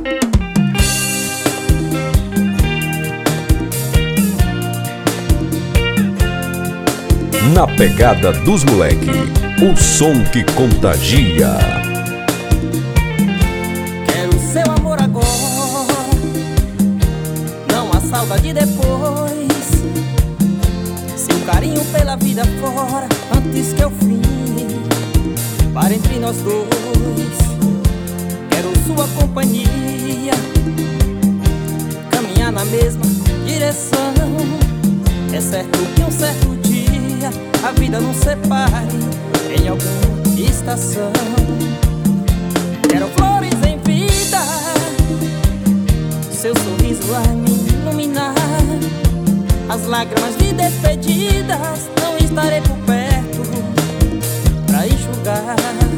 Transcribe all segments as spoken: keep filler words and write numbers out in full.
Na pegada dos moleque, o som que contagia. Quero seu amor agora, não há saudade depois. Seu carinho pela vida fora, antes que eu fim para entre nós dois. Quero sua companhia, caminhar na mesma direção. É certo que um certo dia a vida nos separe em alguma estação. Quero flores em vida, seu sorriso vai me iluminar. As lágrimas de despedidas, não estarei por perto pra enxugar.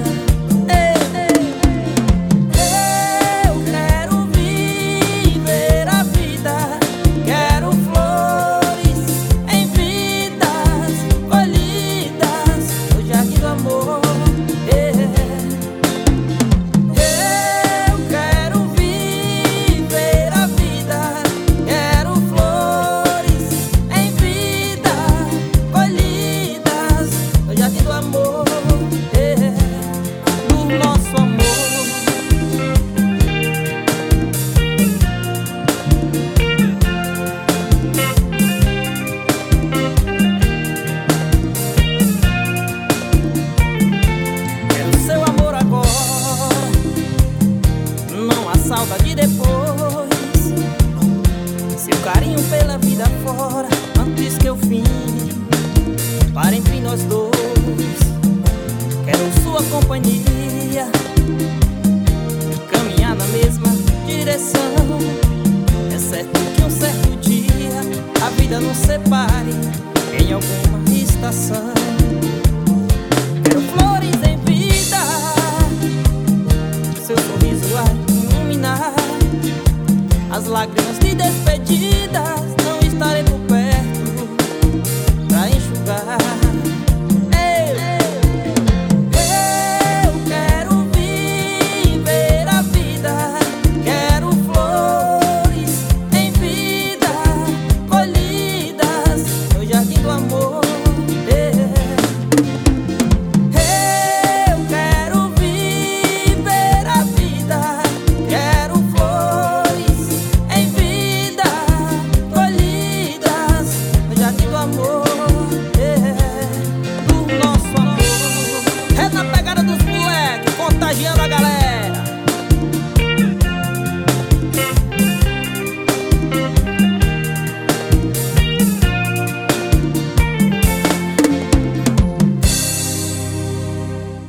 Saudade depois, seu carinho pela vida fora, antes que eu fim para entre nós dois. Quero sua companhia, caminhar na mesma direção. É certo que um certo dia a vida nos separe em alguma estação. Quero flores em vida, seu sorriso vai iluminar. As lágrimas de despedidas, não estarei por perto pra enxugar.